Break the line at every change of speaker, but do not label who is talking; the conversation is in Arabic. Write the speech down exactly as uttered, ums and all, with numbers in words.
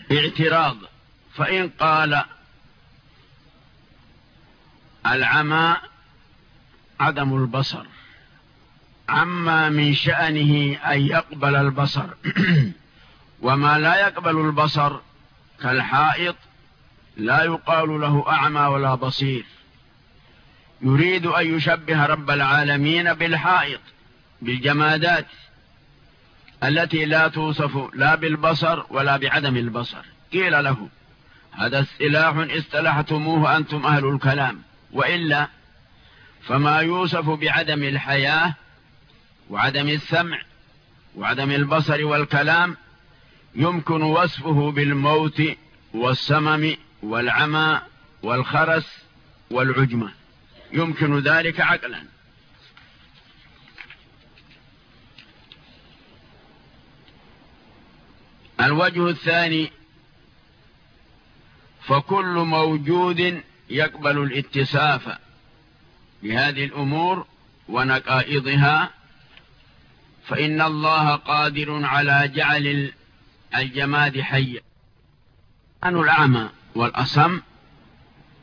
اعتراض. فإن قال العمى عدم البصر عما من شأنه أن يقبل البصر وما لا يقبل البصر كالحائط لا يقال له أعمى ولا بصير، يريد أن يشبه رب العالمين بالحائط، بالجمادات التي لا توصف لا بالبصر ولا بعدم البصر. قيل له هذا اصطلاح اصطلحتموه أنتم أهل الكلام، وإلا فما يوصف بعدم الحياة وعدم السمع وعدم البصر والكلام يمكن وصفه بالموت والسمم والعمى والخرس والعجمة، يمكن ذلك عقلا. الوجه الثاني: فكل موجود يقبل الاتصاف بهذه الأمور ونقائضها فإن الله قادر على جعل الجماد حيا. أن الأعمى والأصم